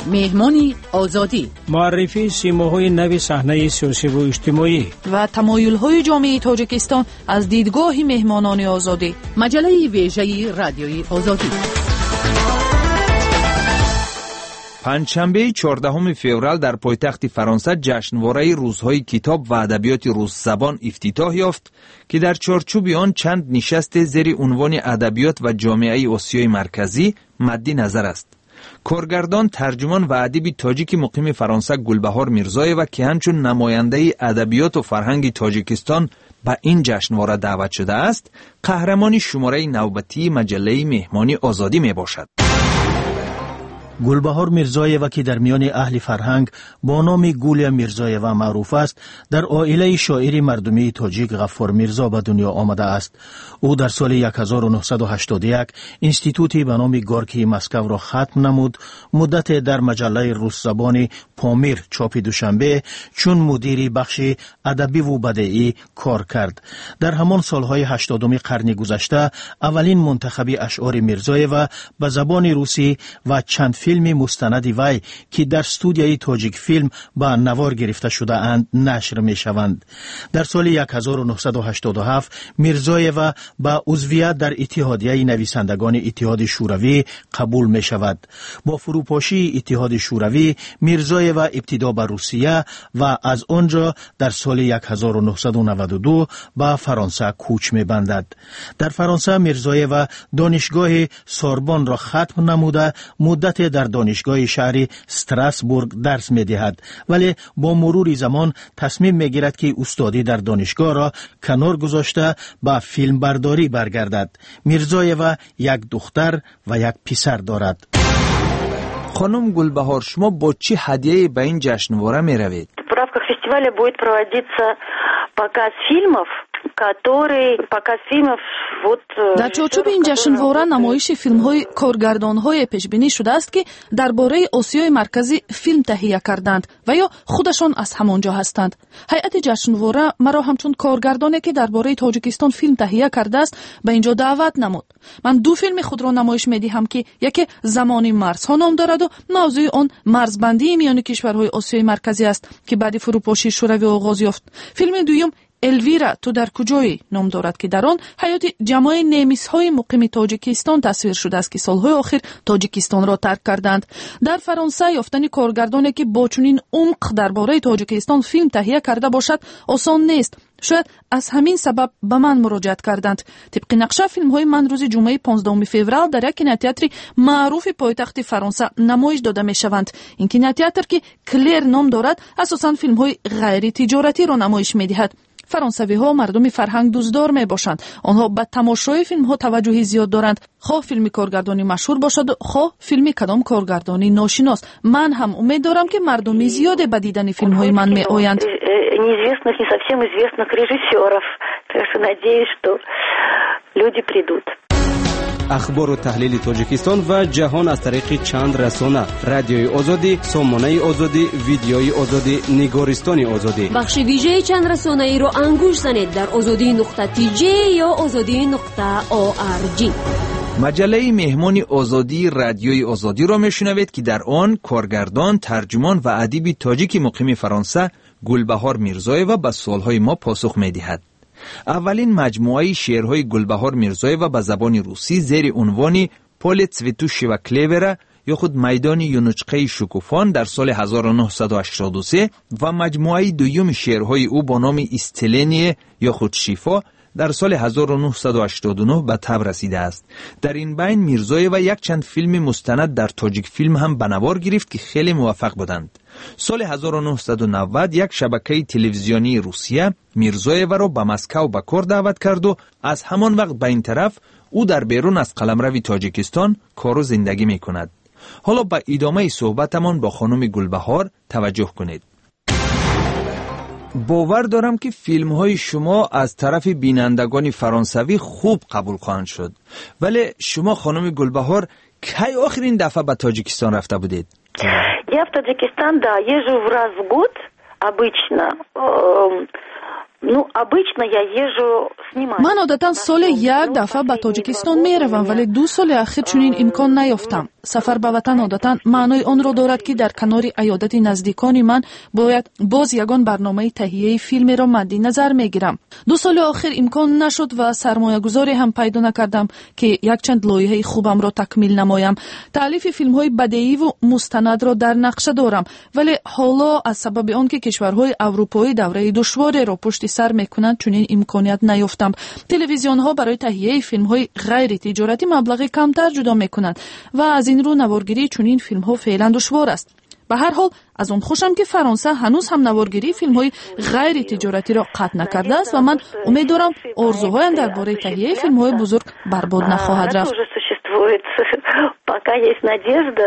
مهمانی آزادی، معرفی سیماهای نو صحنه سیاسی و اجتماعی و تمایل‌های جامعه تاجیکستان از دیدگاه مهمانان آزادی. مجله ویژه رادیوی آزادی. پنجشنبه 14 فوریه در پایتخت فرانسه جشنواره روزهای کتاب و ادبیات روس زبان افتتاح یافت که در چارچوب آن چند نشست زیر عنوان ادبیات و جامعه آسیای مرکزی مد نظر است. کارگردان، ترجمان و ادیب تاجیک مقیم فرانسه گلبهار میرزایوا که همچون نماینده ادبیات و فرهنگ تاجیکستان به این جشنواره دعوت شده است، قهرمان شماره نوبتی مجله مهمانی آزادی می باشد. گلبهار میرزایوا که در میان اهل فرهنگ با نام گولیا میرزایوا معروف است، در عائله شاعر مردمی تاجیک غفار میرزا به دنیا آمده است. او در سال 1981 انستیتوتی به نام گورکی مسکو را ختم نمود. مدت در مجله روس زبان پامیر چاپ دوشنبه چون مدیر بخش ادبی و بدیعی کار کرد. در همان سالهای 80 قرن گذشته اولین منتخب اشعار میرزایوا به زبان روسی و چند فیلم مستند وی که در استودیوی تاجیک فیلم با نوار گرفته شده اند نشر می شوند. در سال 1987 میرزایوا با عضویت در اتحادیه نویسندگان اتحاد شوروی قبول می شود. با فروپاشی اتحاد شوروی میرزایوا ابتدا به روسیه و از آنجا در سال 1992 به فرانسه کوچ می بندد. در فرانسه میرزایوا دانشگاه سوربن را ختم نموده مدت در دانشگاه شهر استراسبورگ درس می دهد، ولی با مرور زمان تصمیم می گیرد که استادی در دانشگاه را کنار گذاشته به فیلم برداری برگردد. میرزایوا یک دختر و یک پسر دارد. خانم گلبهار، شما با چه هدیه‌ای به این جشنواره می روید؟ В рамках фестиваля будет проводиться показ фильмов, در چارچوب این جشنواره نمایش فیلم‌های کارگردان‌های پیش‌بینی شده است که درباره آسیای مرکزی فیلم تهیه کردند و یا خودشان از همانجا هستند. هیئت جشنواره مرا همچون کارگردانی که درباره تاجیکستان فیلم تهیه کرده است به اینجا دعوت نمود. من دو فیلم خود را نمایش می‌دهم که یکی زمان مرزها نام دارد و موضوع آن مرزبندی میان کشورهای آسیای مرکزی است که بعد فروپاشی شوروی آغاز یافت. فیلم دوم الویرا تو در کجایی نام دارد که در آن حیات جماعت نمیس‌های مقیم تاجیکستان تصویر شده است که سالهای آخر تاجیکستان را ترک کردند. در فرانسه یافتن کارگردانی که با چنین عمق درباره تاجیکستان فیلم تهیه کرده باشد آسان نیست. شاید از همین سبب به من مراجعت کردند. طبق نقشه فیلم‌های من روز جمعه 15 فوریه در یک کینوتئاتر معروف پایتخت فرانسه نمایش داده می‌شوند. این کینوتئاتر که کلر نام دارد اساساً فیلم‌های غیر تجارتی را نمایش می‌دهد. فرانسوی‌ها مردم فرهنگ دوستدار میباشند. آنها به تماشای فیلم‌ها توجهی زیاد دارند. خواه فیلم کارگردانی مشهور باشد، خواه فیلم کدام کارگردانی ناشناس. من هم امید دارم که مردم زیاد به دیدن فیلم‌های من میآیند. неизвестных, не совсем известных режиссеров. Так что надеюсь, что люди придут. اخبار و تحلیل تاجیکستان و جهان از طریق چند رسانه: رادیوی آزادی، سامانه آزادی، ویدیوی آزادی، نگارستان آزادی. بخش ویژه چند رسانه ای رو انگوش زنید در azadi.tj یا azadi.org. مجله مهمانی آزادی رادیوی آزادی را میشنوید که در آن کارگردان، ترجمان و ادیب تاجیک مقیم فرانسه گلبهار میرزایوا به سوالهای ما پاسخ میدهد. اولین مجموعه شعرهای گلبهار میرزایوا به زبان روسی زیر عنوان پول цветущего клевера یا خود میدان یونچقه شکوفان در سال 1983 و مجموعه دوم شعرهای او با نام استلینیه یا خود شیفا در سال 1989 به تب رسیده است. در این بین میرزایوا یک چند فیلم مستند در تاجیک فیلم هم به نوار گرفت که خیلی موفق بودند. سال 1990 یک شبکه تلویزیونی روسیه میرزایوا را به مسکو به کار دعوت کرد و از همان وقت به این طرف او در بیرون از قلمرو تاجیکستان کار و زندگی می کند. حالا به ادامه صحبتمان با خانم گلبهار توجه کنید. باور دارم که فیلم های شما از طرف بینندگان فرانسوی خوب قبول خواهند شد. ولی شما خانم گلبهار کی آخرین دفعه به تاجیکستان رفته بودید؟ Я в Таджикистан, да, езжу раз в год обычно. обычно я езжу снимать. من عادتا سال یک دفعه به تاجیکستان میروم ولی 2 سال اخیر چنین امکان نیافتم. سفر به وطن عادتا معنای آن را دارد که در کنار عیادت نزدیکان من باید باز یگان برنامه تهیه فیلم را مد نظر میگیرم. 2 سال اخیر امکان نشد و سرمایه گذاری هم پیدا نکردم که یک چند لایحه خوبم را تکمیل نمایم. تالیف فیلم های بدیعی و مستند را در نقشه دارم ولی حالا از سبب آنکه کشورهای اروپایی دوره دشواری را پشت سر میکنند چنین امکانیت نیافتم. تلویزیون ها برای تهیه فیلم های غیر تجارتی مبلغ کمتر جدا میکنند و از این رو نوارگیری چنین فیلم ها فعلا دشوار است. به هر حال از اون خوشم که فرانسه هنوز هم نوارگیری فیلم های غیر تجارتی را قطع نکرده است و من امید دارم آرزوهایم درباره تهیه فیلم های بزرگ برباد نخواهد رفت. Пока есть надежда,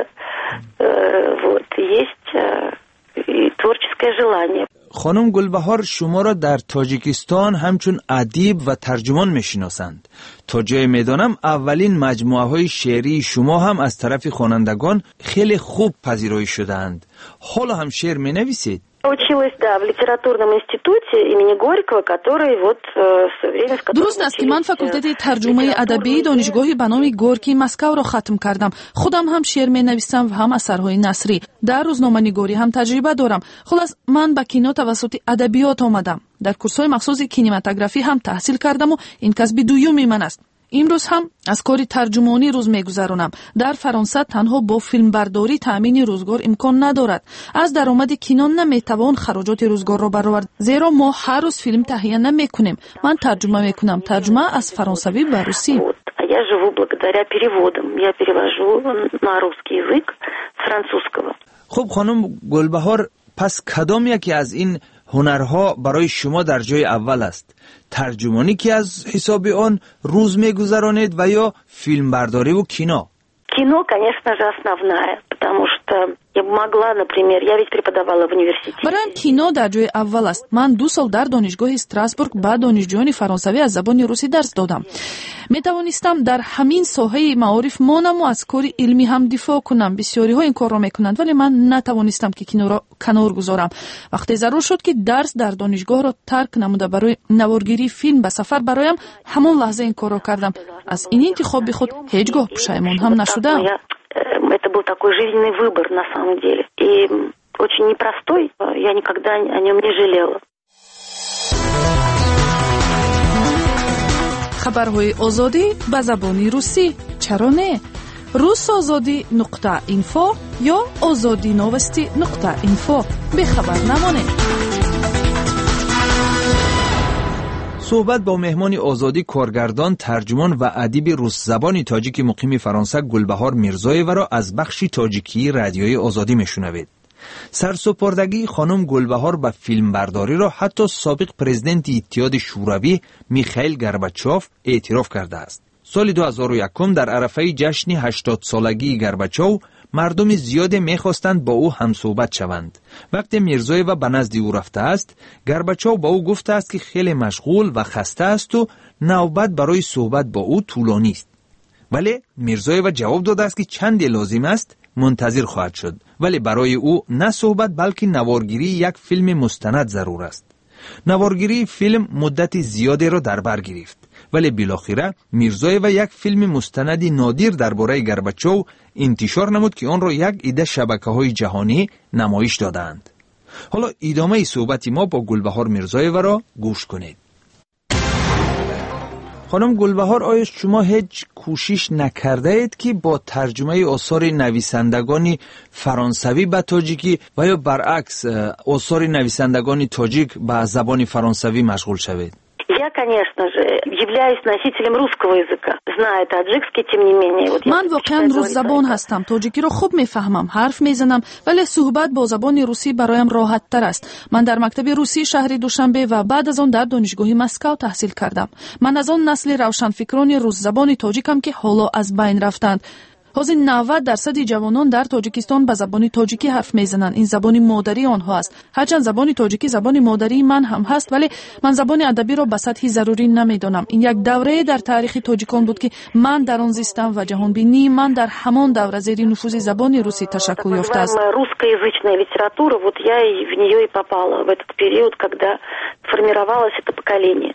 есть творческое желание. خانم گلبهار شما را در تاجیکستان همچون ادیب و ترجمان میشناسند. تا جای میدانم اولین مجموعه های شعری شما هم از طرف خوانندگان خیلی خوب پذیرایی شدند. حالا هم شعر می نویسید؟ Училась, в литературном институте имени Горького, который все время... درست است که من فاکولته ترجمه ادبی دانشگاهی به نام گورکی مسکو را ختم کردم. خودم هم شعر می نویسم و هم اثرهای نثری. در روزنامه نگاری هم تجربه دارم. خلاص من به کینو توسط ادبیات آمدم. در کورس‌های مخصوص کینماتوگرافی هم تحصیل کردم و این کسب دوم من است. امروز هم از کار ترجمانی روز میگذرانم. در فرانسه تنها با فیلم برداری تامین روزگار امکان ندارد. از درآمد کینو نمیتوان خراجات روزگار را برآورد، زیرا ما هر روز فیلم تهیه نمیکنیم. من ترجمه میکنم، ترجمه از فرانسوی به روسی. Я живу благодаря переводам. Я перевожу на русский язык с французского. خب خانم گلبهار، پس کدام یکی از این هنرها برای شما در جای اول است؟ ترجمانی که از حساب آن روز میگذرانید و یا فیلم برداری و کینو؟ Кино, конечно же, основная, потому что я могла, например, я ведь преподавала в университете. برایم کینو در جای اول است. من 2 سال در دانشگاه استراسبورگ با دانشجویان فرانسوی از زبان روسی درس دادم. می توانستم در همین ساحه معارف مانم و از کار علمی هم دفاع کنم. بسیاری ها این کار را میکنند ولی من نتوانستم که کینو را کنار گذارم. وقتی ضرور شد که درس در دانشگاه را ترک نموده برای نوارگیری فیلم به سفر برایم، همان لحظه این کار را کردم. از این انتخاب خود هیچگاه پشیمان هم نشدم. Это был такой жизненный выбор на самом деле. И очень непростой, я никогда о нем не жалела. خبرهای آزادی به زبان روسی. چرا نه؟ rusazodi.info یا azadinovosti.info. به خبر نمانید. صحبت با مهمان آزادی کارگردان، ترجمان و ادیب روس زبان تاجیک مقیم فرانسه گلبهار میرزایوا را از بخش تاجیکی رادیوی آزادی میشنوید. سرسپردگی خانم گلبهار به فیلم برداری را حتی سابق پرزیدنت اتحاد شوروی میخائیل گورباچوف اعتراف کرده است. سال 2001 در عرفه جشن 80 سالگی گورباچوف مردم زیاد میخواستند با او همصحبت شوند. وقتی میرزایوا به نزد او رفته است، گورباچوف با او گفته است که خیلی مشغول و خسته است و نوبت برای صحبت با او طولانی است. ولی میرزایوا جواب داده است که چندی لازم است منتظر خواهد شد، ولی برای او نه صحبت بلکه نوارگیری یک فیلم مستند ضرور است. نوارگیری فیلم مدت زیادی را در بر گرفت، ولی بالاخره میرزایوا یک فیلم مستند نادر درباره گورباچوف انتشار نمود که آن را یک عده شبکه‌های جهانی نمایش دادند. حالا ادامه صحبت ما با گلبهار میرزایوا را گوش کنید. خانم گلبهار، آیا شما هیچ کوشش نکرده اید که با ترجمه آثار نویسندگان فرانسوی به تاجیکی و یا برعکس آثار نویسندگان تاجیک به زبان فرانسوی مشغول شوید؟ Я, конечно же, являюсь носителем русского языка, зная таджикский, тем не менее. من واقعا روز زبان هستم. تاجیکی رو خوب میفهمم، حرف میزنم، ولی صحبت با زبان روسی برایم راحت تر است. من در مکتب روسی شهر دوشنبه و بعد از آن در دانشگاه مسکو تحصیل کردم. من از آن نسل روشنفکران روز زبان تاجیکم که حالا از بین رفتند. حاضر 90% جوانان در تاجیکستان به زبان تاجیکی حرف میزنند. این زبان مادری آنها است. هرچند زبان تاجیکی زبان مادری من هم هست، ولی من زبان ادبی را به سطح ضروری نمیدانم. این یک دوره در تاریخ تاجیکان بود که من در آن زیستم و جهان بینی من در همان دوره زیر نفوذ زبان روسی تشکل یافته است. Русскоязычная литература, вот я и в нее и попала в этот период, когда формировалось это поколение.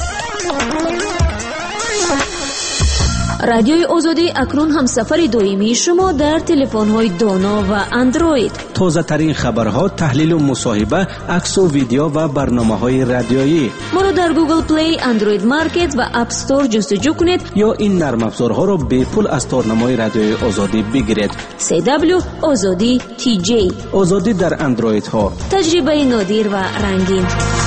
رادیوی آزادی اکنون هم سفر دائمی شما در تلفن‌های دانا و اندروید. تازه ترین خبرها، تحلیل و مصاحبه، عکس و ویدیو و برنامه‌های رادیویی. ما رو در گوگل پلی، اندروید مارکت و اپ استور جستجو کنید یا این نرم افزارها رو به پول از تارنمای رادیوی آزادی بگیرید. CW آزادی TJ. آزادی در اندروید ها. تجربه نادر و رنگین.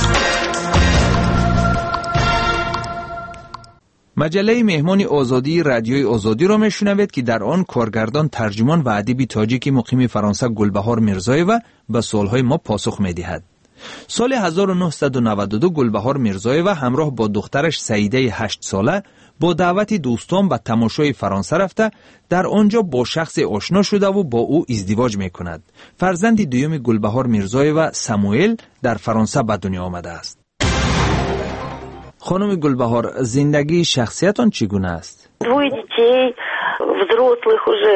مجله مهمان آزادی رادیوی آزادی را میشنوید که در آن کارگردان، ترجمان و ادیب تاجیک مقیم فرانسه گلبهار میرزایوا به سوالهای ما پاسخ میدهد. سال 1992 گلبهار میرزایوا همراه با دخترش سعیده 8 ساله با دعوت دوستان به تماشای فرانسه رفته، در آنجا با شخص آشنا شده و با او ازدواج میکند. فرزند دوم گلبهار میرزایوا ساموئل در فرانسه به دنیا آمده است. خانم گلبهار، زندگی شخصیتان چگونه است؟ Двое детей, взрослых уже,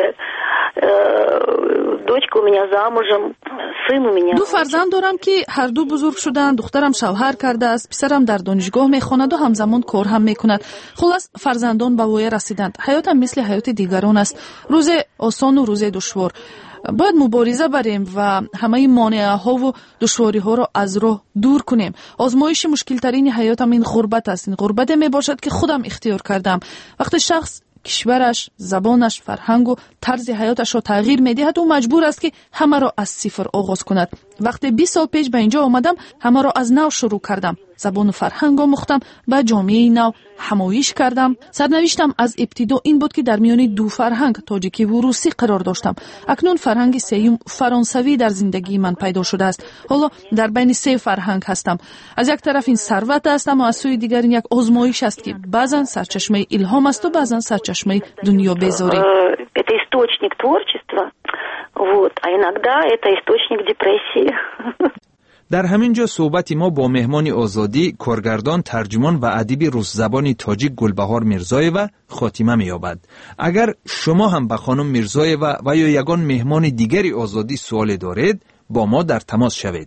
дочка у меня замужем, сын у меня. دو فرزند دارم که هر دو بزرگ شدند. دخترم شوهر کرده است، پسرم در دانشگاه میخواند و همزمان کار هم میکند. خلاص فرزندان به وی رسیدند. حیاتم مثل حیات دیگران است، روز آسان و روز دشوار. باید مبارزه بریم و همه مانعه ها و دشواری ها را از راه دور کنیم. آزمایش مشکل ترین حیاتم این غربت است. این غربت می باشد که خودم اختیار کردم. وقتی شخص کشورش، زبانش، فرهنگ و طرز حیاتش را تغییر می‌دهد و مجبور است که همه را از صفر آغاز کند. وقتی 20 سال پیش به اینجا آمدم، همه را از نو شروع کردم. زبان و فرهنگ آموختم، به جامعه نو همایش کردم. سرنوشتم از ابتدا این بود که در میان دو فرهنگ، تاجیکی و روسی قرار داشتم. اکنون فرهنگ سوم فرانسوی در زندگی من پیدا شده است. حالا در بین سه فرهنگ هستم. از یک طرف این ثروت هستم و از سوی دیگر این یک آزمایش است که بعضا سرچشمه الهام است و بعضا سرچشمه دنیا بیزاری. Это источник творчества, вот, а иногда это источник депрессии. در همین جا صحبت ما با مهمان آزادی، کارگردان، ترجمان و ادیب روس زبان تاجیک گلبهار میرزایوا خاتمه می‌یابد. اگر شما هم به خانم میرزایوا و یا یگان مهمان دیگری آزادی سوال دارید، با ما در تماس شوید.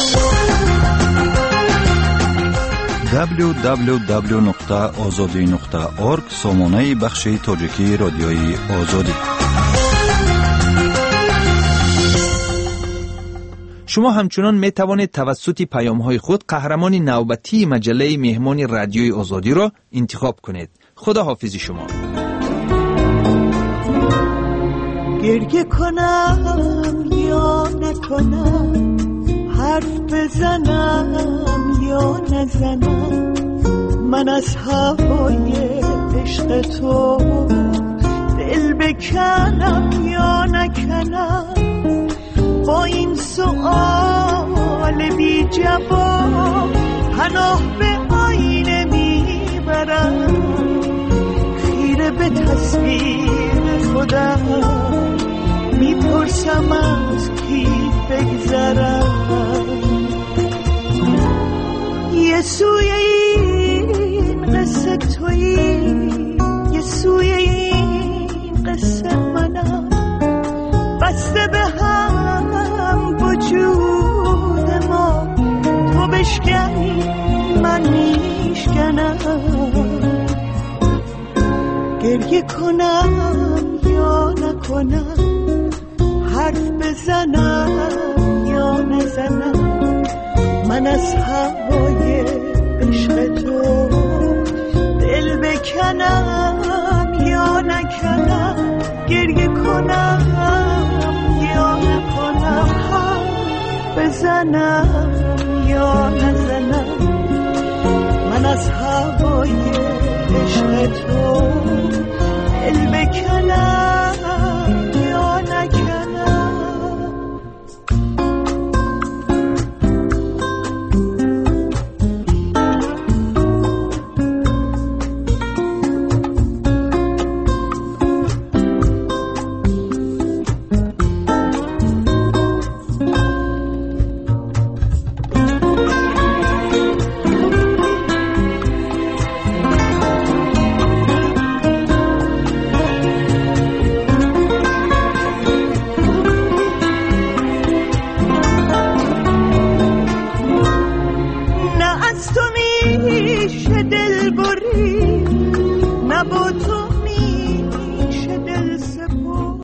www.azadi.org سامانه بخش تاجیکی رادیوی آزادی. شما همچنان می توانید توسط پیام‌های خود قهرمان نوبتی مجله مهمان رادیوی آزادی را انتخاب کنید. خدا حافظ شما. گریه کنم یا نکنم، حرف بزنم یا نزنم، من از هوای عشق تو دل بکنم یا نکنم، با این سؤال بی جواب پناه به آینه میبرم، خیره به تصویر خودم میپرسم از کی بگذرم. یه سوی این قصه تویی، یه سوی این قصه منم، بسته به هم وجود ما، تو بشکنی من میشکنم، گریه کنم یا نکنم، حرف بزنم یا نزنم، من از هوای عشق تو دل بکنم یا نکنم، گریه کنم یا نکنم، حرف بزنم یا نزنم، من از هوای عشق تو دل بکنم